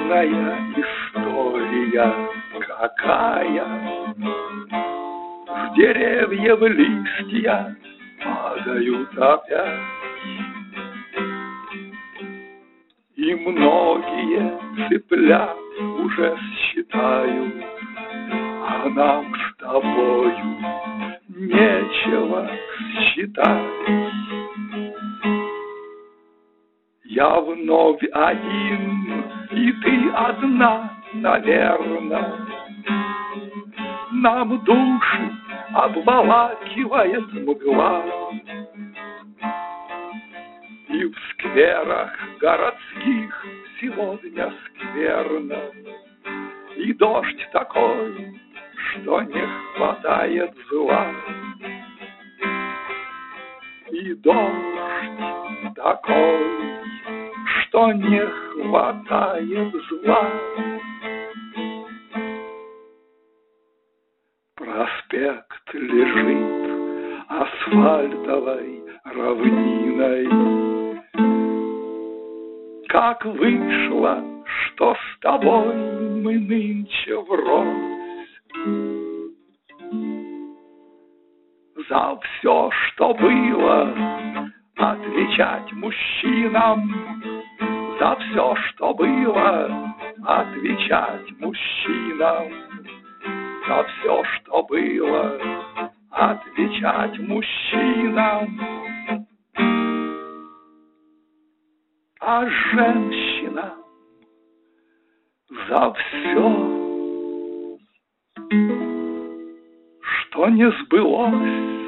Грустная история какая. С деревьев листья падают опять, и многие цыплят уже считают, а нам с тобою нечего считать. Я вновь один, и ты одна, наверно. Нам души обволакивает мгла, и в скверах городских сегодня скверно, и дождь такой, что не хватает зла. И дождь такой, что не хватает зла. Проспект лежит асфальтовой равниной. Как вышло, что с тобой мы нынче врозь. За все, что было, отвечать мужчинам. За все, что было, отвечать мужчинам. За все, что было, отвечать мужчинам. А женщинам за все, что не сбылось.